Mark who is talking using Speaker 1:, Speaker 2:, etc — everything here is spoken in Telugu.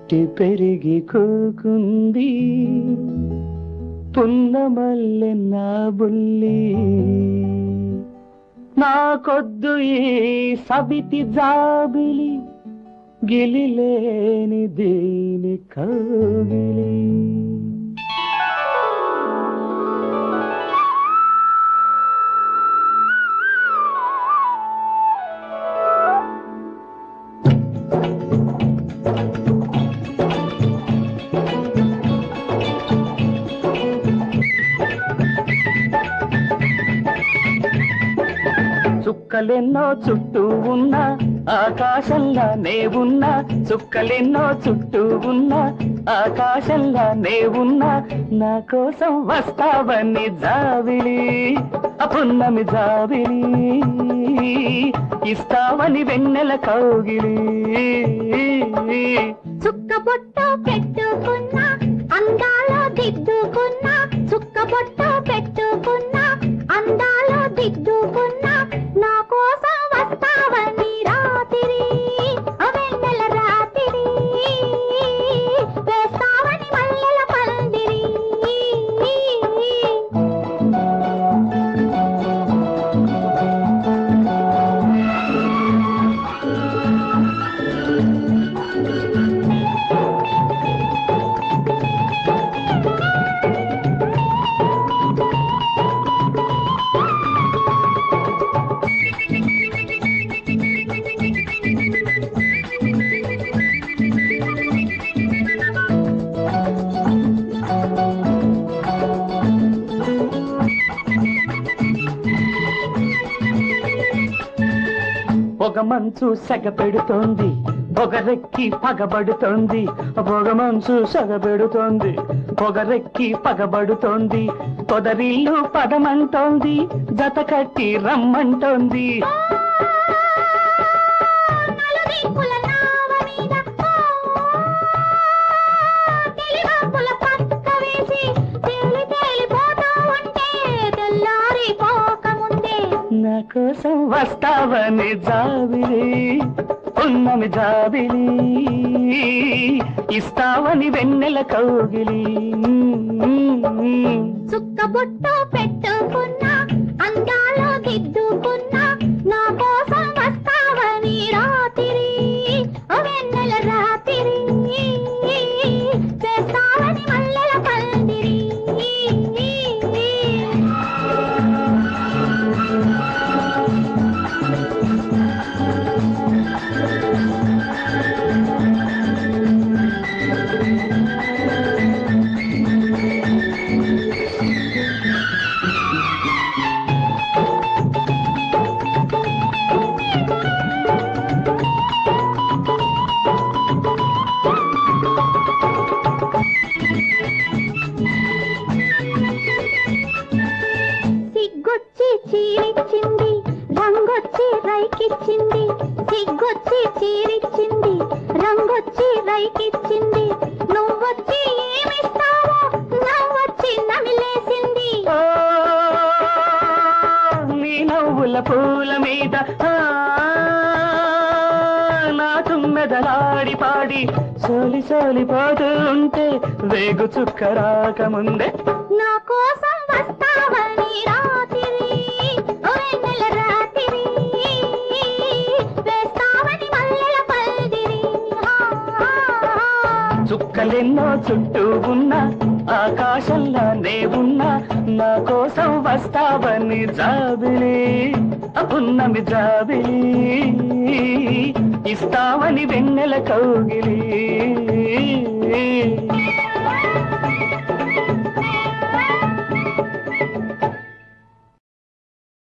Speaker 1: పుట్టి పెరిగి కూకుంది పున్నమల్లె నా బుల్లి. నాకొద్దు ఈ సబితి జాబిలి, గిలిలేని దీని కౌగిలి. చుక్కలెన్నో చుట్టూ ఉన్నా ఆకాశంలా నే ఉన్నా, చుక్కలెన్నో చుట్టూ ఉన్నా ఆకాశంలా నే ఉన్నా, నా కోసం వస్తావని జాబిలి, పున్నమి జాబిలి, ఇస్తావని వెన్నెల కౌగిలి.
Speaker 2: చుక్క బొట్టు పెట్టుకున్నా అందాలో దిద్దుకున్నా, చుక్క బొట్టు పెట్టుకున్నా అందాలో దిద్దుకున్నా, నా కోసం వస్తావని రాత్రి వెన్నెల రాత్రి, వేస్తావని మల్లెల పందిరి.
Speaker 1: పొగమంచు సెగ పెడుతోంది, పొగరెక్కి పగబడుతోంది, పొగమంచు సెగ పెడుతోంది, పొగరెక్కి పగబడుతోంది, పొదరిల్లు పదమంటోంది, జత కట్టి రమ్మంటోంది. నా కోసం వస్తావని జాబిలి, పున్నమి జాబిలి, ఇస్తావని వెన్నెల కౌగిలి.
Speaker 2: చుక్క బొట్టు పెట్టుకున్నా అందాలో దిద్దుకున్నా, నా కోసం వస్తావని రాత్రి వెన్నెల రాత్రి, చేస్తావని మల్లెల పందిరి. సిగ్గొచ్చి చీరిచ్చింది, రంగొచ్చి రైకిచ్చింది, సిగ్గొచ్చి చీరిచ్చింది, రంగొచ్చి రైకిచ్చింది, నువ్వొచ్చి ఏమిస్తావో నవ్వొచ్చి నమిలేసింది.
Speaker 1: నీ నవ్వుల పూల మీద నా తుమ్మెదలాడి పాడి సోలి సోలిపోతూ ఉంటే వేగు చుక్క రాకముందే
Speaker 2: నా కోసం వస్తావని రాత్రి వెన్నెల రాత్రి, వేస్తావని మల్లెల పందిరి.
Speaker 1: చుక్కలెన్నో చుట్టూ ఉన్నా ఆకాశంలా నే ఉన్నా, నా కోసం వస్తావని జాబిలి, పున్నమి జాబిలి, ఇస్తావని వెన్నెల కౌగిలి.